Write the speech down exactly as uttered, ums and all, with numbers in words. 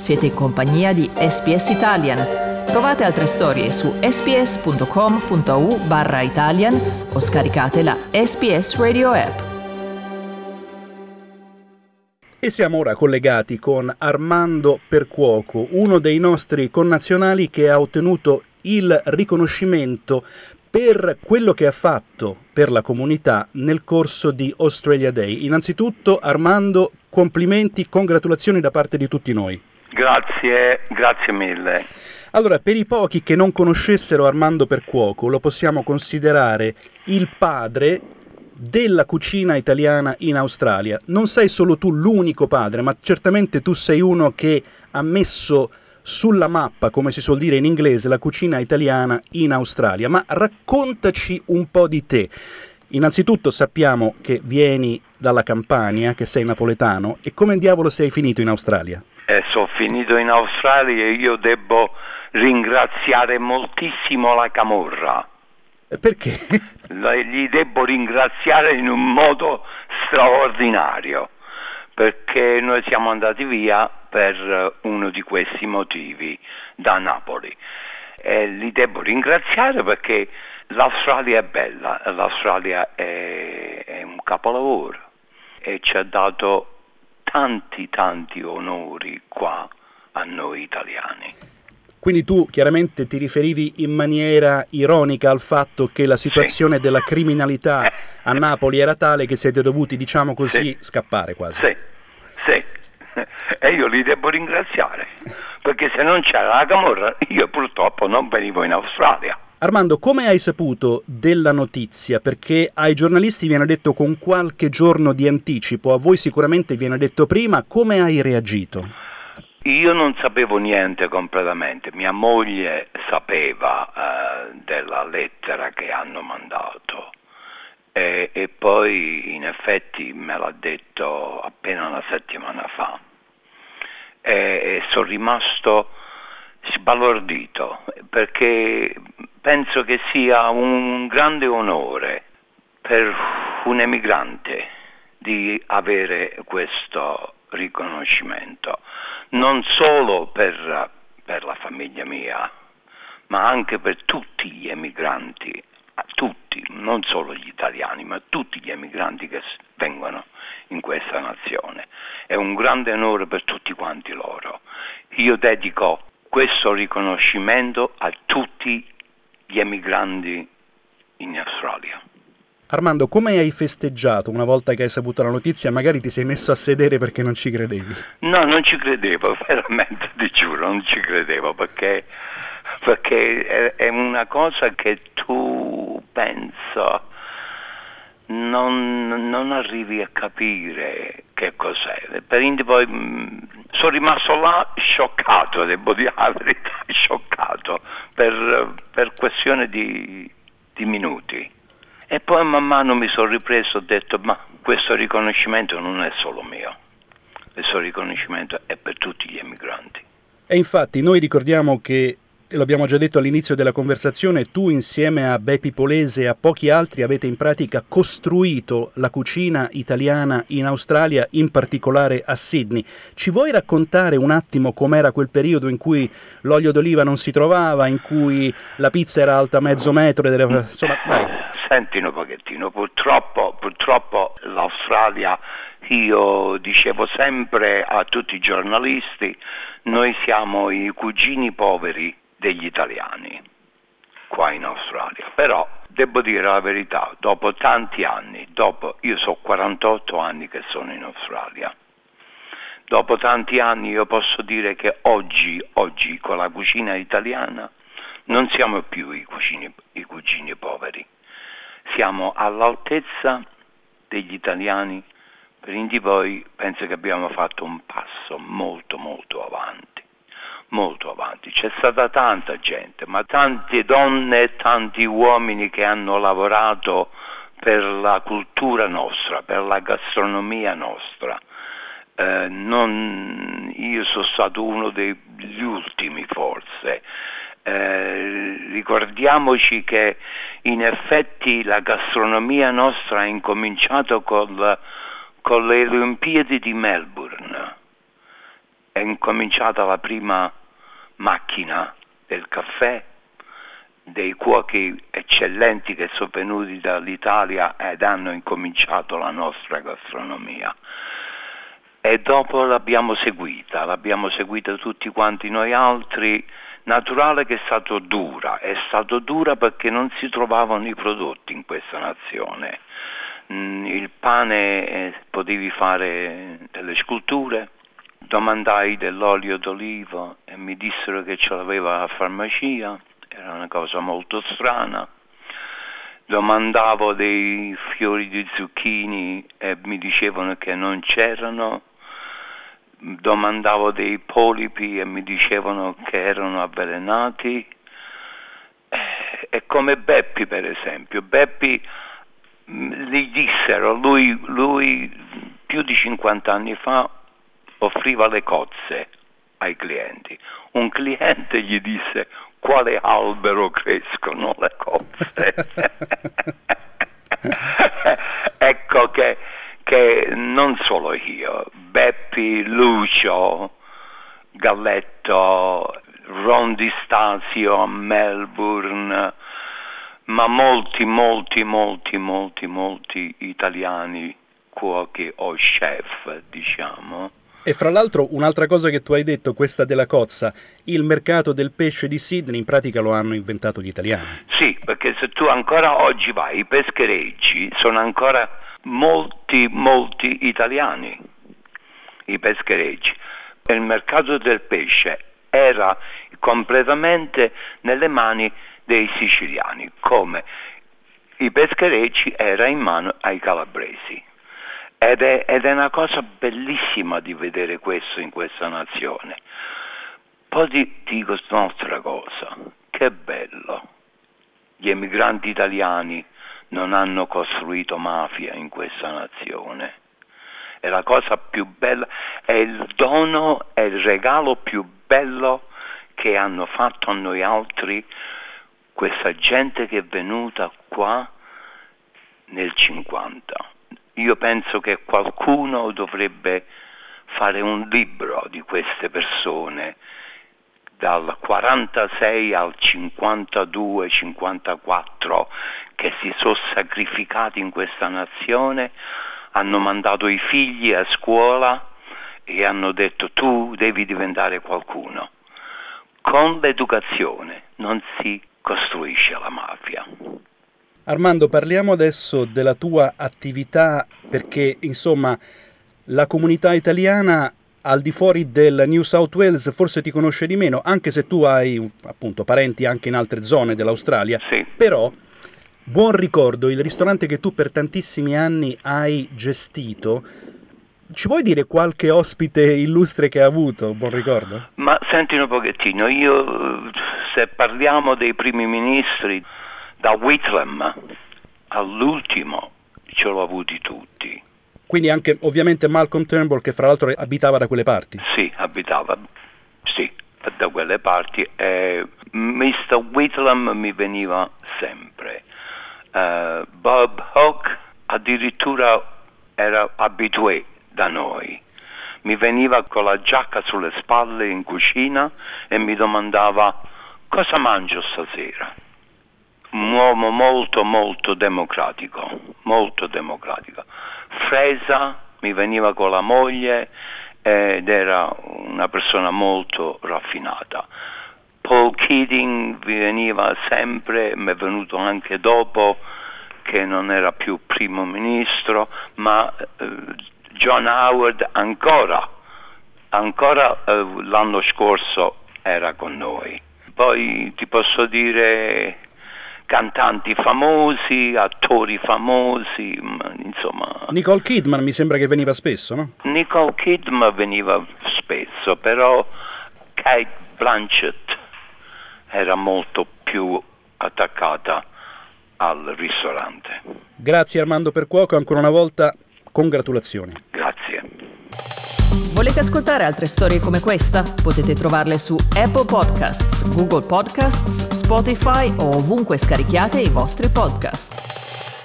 Siete in compagnia di S B S Italian. Trovate altre storie su sbs.com.au barra Italian o scaricate la S B S Radio app. E siamo ora collegati con Armando Percuoco, uno dei nostri connazionali che ha ottenuto il riconoscimento per quello che ha fatto per la comunità nel corso di Australia Day. Innanzitutto, Armando, complimenti, congratulazioni da parte di tutti noi. Grazie, grazie mille. Allora, per i pochi che non conoscessero Armando Percuoco, lo possiamo considerare il padre della cucina italiana in Australia. Non sei solo tu l'unico padre, ma certamente tu sei uno che ha messo sulla mappa, come si suol dire in inglese, la cucina italiana in Australia. Ma raccontaci un po' di te. Innanzitutto sappiamo che vieni dalla Campania, che sei napoletano, e come diavolo sei finito in Australia? Eh, sono finito in Australia e io devo ringraziare moltissimo la Camorra. Perché? Gli devo ringraziare in un modo straordinario, perché noi siamo andati via per uno di questi motivi da Napoli. E li devo ringraziare perché l'Australia è bella, l'Australia è, è un capolavoro e ci ha dato tanti tanti onori qua a noi italiani. Quindi tu chiaramente ti riferivi in maniera ironica al fatto che la situazione sì. della criminalità a Napoli era tale che siete dovuti, diciamo così, sì. scappare quasi. Sì, sì. E io li devo ringraziare, perché se non c'era la Camorra io purtroppo non venivo in Australia. Armando, come hai saputo della notizia? Perché ai giornalisti viene detto con qualche giorno di anticipo, a voi sicuramente viene detto prima. Come hai reagito? Io non sapevo niente completamente, mia moglie sapeva eh, della lettera che hanno mandato e, e poi in effetti me l'ha detto appena una settimana fa e, e sono rimasto sbalordito perché penso che sia un grande onore per un emigrante di avere questo riconoscimento, non solo per, per la famiglia mia, ma anche per tutti gli emigranti, tutti, non solo gli italiani, ma tutti gli emigranti che vengono in questa nazione. È un grande onore per tutti quanti loro. Io dedico questo riconoscimento a tutti gli emigranti in Australia. Armando, come hai festeggiato una volta che hai saputo la notizia? Magari ti sei messo a sedere perché non ci credevi. No, non ci credevo, veramente, ti giuro, non ci credevo, perché, perché è, è una cosa che tu penso non, non arrivi a capire che cos'è. Per poi mh, sono rimasto là scioccato, devo dire la verità, scioccato, per, per questione di, di minuti. E poi man mano mi sono ripreso e ho detto, ma questo riconoscimento non è solo mio, questo riconoscimento è per tutti gli emigranti. E infatti noi ricordiamo che, e l'abbiamo già detto all'inizio della conversazione, tu insieme a Beppi Polese e a pochi altri avete in pratica costruito la cucina italiana in Australia, in particolare a Sydney. Ci vuoi raccontare un attimo com'era quel periodo in cui l'olio d'oliva non si trovava, in cui la pizza era alta mezzo metro? Delle... Insomma, dai. Senti un pochettino, purtroppo, purtroppo l'Australia, io dicevo sempre a tutti i giornalisti, noi siamo i cugini poveri degli italiani qua in Australia, però devo dire la verità, dopo tanti anni, dopo io so quarantotto anni che sono in Australia, dopo tanti anni io posso dire che oggi, oggi con la cucina italiana non siamo più i cugini, i cugini poveri, siamo all'altezza degli italiani, per in di poi penso che abbiamo fatto un passo molto molto avanti. Molto avanti, c'è stata tanta gente, ma tante donne e tanti uomini che hanno lavorato per la cultura nostra, per la gastronomia nostra. Eh, non, io sono stato uno degli ultimi forse. Eh, ricordiamoci che in effetti la gastronomia nostra ha incominciato col, con le Olimpiadi di Melbourne. E incominciata la prima macchina del caffè, dei cuochi eccellenti che sono venuti dall'Italia ed hanno incominciato la nostra gastronomia. E dopo l'abbiamo seguita, l'abbiamo seguita tutti quanti noi altri. Naturale che è stato dura, è stato dura perché non si trovavano i prodotti in questa nazione. Mm, il pane eh, potevi fare delle sculture, domandai dell'olio d'oliva e mi dissero che ce l'aveva la farmacia, era una cosa molto strana. Domandavo dei fiori di zucchini e mi dicevano che non c'erano. Domandavo dei polipi e mi dicevano che erano avvelenati. È come Beppi, per esempio. Beppi gli dissero, lui, lui più di cinquanta anni fa offriva le cozze ai clienti. Un cliente gli disse: quale albero crescono le cozze? Ecco che che non solo io, Beppi, Lucio, Galletto, Ron Di Stasio a Melbourne, ma molti, molti, molti, molti, molti italiani, cuochi o chef, diciamo. E fra l'altro un'altra cosa che tu hai detto, questa della cozza, il mercato del pesce di Sydney in pratica lo hanno inventato gli italiani. Sì, perché se tu ancora oggi vai, i pescherecci sono ancora molti, molti italiani, i pescherecci. Il mercato del pesce era completamente nelle mani dei siciliani, come i pescherecci era in mano ai calabresi. Ed è, ed è una cosa bellissima di vedere questo in questa nazione. Poi ti dico un'altra cosa, che bello, gli emigranti italiani non hanno costruito mafia in questa nazione. È la cosa più bella, è il dono, è il regalo più bello che hanno fatto a noi altri questa gente che è venuta qua nel cinquanta. Io penso che qualcuno dovrebbe fare un libro di queste persone dal quarantasei al cinquantadue cinquantaquattro che si sono sacrificati in questa nazione, hanno mandato i figli a scuola e hanno detto: tu devi diventare qualcuno. Con l'educazione non si costruisce la mafia. Armando, parliamo adesso della tua attività, perché insomma la comunità italiana al di fuori del New South Wales forse ti conosce di meno, anche se tu hai appunto parenti anche in altre zone dell'Australia. Sì. Però buon ricordo il ristorante che tu per tantissimi anni hai gestito. Ci vuoi dire qualche ospite illustre che ha avuto? Buon ricordo? Ma senti un pochettino, io se parliamo dei primi ministri, da Whitlam all'ultimo ce l'ho avuti tutti. Quindi anche ovviamente Malcolm Turnbull, che fra l'altro abitava da quelle parti. Sì, abitava, sì, da quelle parti. Eh, mister Whitlam mi veniva sempre. Uh, Bob Hawke addirittura era abitué da noi. Mi veniva con la giacca sulle spalle in cucina e mi domandava: cosa mangio stasera? Un uomo molto molto democratico, molto democratico. Fresa mi veniva con la moglie ed era una persona molto raffinata. Paul Keating veniva sempre, mi è venuto anche dopo, che non era più primo ministro, ma eh, John Howard ancora, ancora eh, l'anno scorso era con noi. Poi ti posso dire cantanti famosi, attori famosi, insomma. Nicole Kidman mi sembra che veniva spesso, no? Nicole Kidman veniva spesso, però Cate Blanchett era molto più attaccata al ristorante. Grazie Armando Percuoco, ancora una volta congratulazioni. Grazie. Volete ascoltare altre storie come questa? Potete trovarle su Apple Podcasts, Google Podcasts, Spotify o ovunque scarichiate i vostri podcast.